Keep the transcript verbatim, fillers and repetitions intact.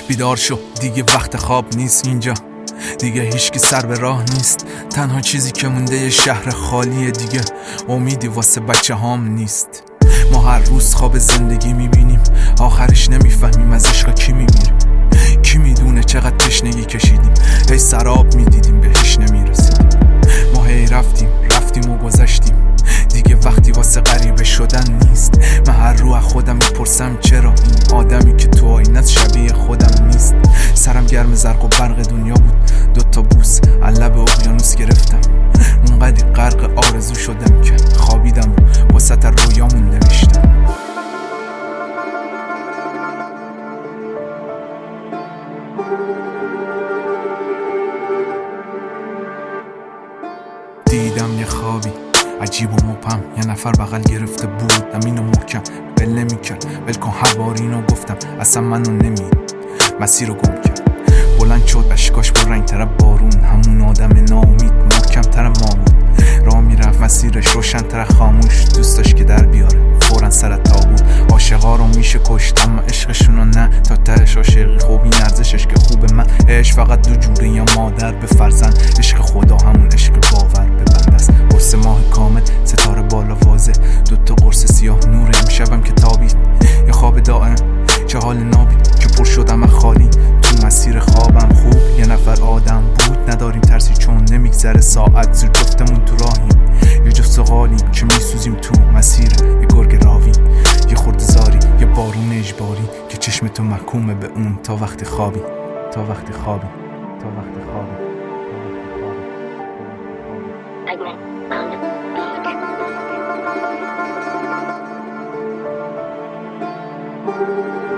بیدار شو دیگه وقت خواب نیست اینجا، دیگه هیچ کی سر به راه نیست. تنها چیزی که مونده یه شهر خالیه، دیگه امیدی واسه بچه هام نیست. ما هر روز خواب زندگی میبینیم، آخرش نمیفهمیم از عشق کی میمیریم. کی میدونه چقدر تشنگی کشیدیم، هی سراب میدیدیم بهش نمیرسیدیم. ما هی رفتیم رفتیم و گذشتیم، دیگه وقتی واسه غریبه شدن نیست. من هر رو از خودم میپرسم چرا این آدمی که تو آینت شبیه خودم نیست. سرم گرم زرق و برق دنیا بود، دوتا بوس از لب اقیانوس گرفتم. اونقدی غرق آرزو شدم که خوابیدم و وسط رویامون نوشتم. دیدم یه خوابی عجیب و مبهم، یه نفر بغل گرفته بود امینو محکم بل نمی‌کرد. ولکن هر بار اینو گفتم اصلا منو نمید، مسیر رو گم کرد. بلند شد اشکاش با رنگ تر بارون، همون آدم ناامید محکم تر مامون. راه میرفت مسیرش روشن تر خاموش، دوست داشت که در بیاره فورا سر تابوت. عاشقا رو میشه کشت اما عشقشونو نه، تا تهش عاشقی خوب این ارزشش که خوب. من عشق فقط دو جوره، یا مادر به فرزند، عشق خدا همون عشق باور به بنده است. قرص ماه کامل ستاره بالا واضح، دوتا قرص سیاه نور امشبم که تابید. یه خواب دائم چه حال نابی که پر شدم خالی تو مسیر خوابم. خوب یه نفر آدم بود، نداریم ترسی چون نمیگذره ساعت زیر جفتمون تو راهیم. یه جفت سقالیم که میسوزیم تو مسیر یه گرگ راوی، یه خورد زاری یه بارون اجباری که چشم تو محکومه به اون تا وقتی خوابی، تا وقتی خوابی، تا وقتی خوابی. Thank you.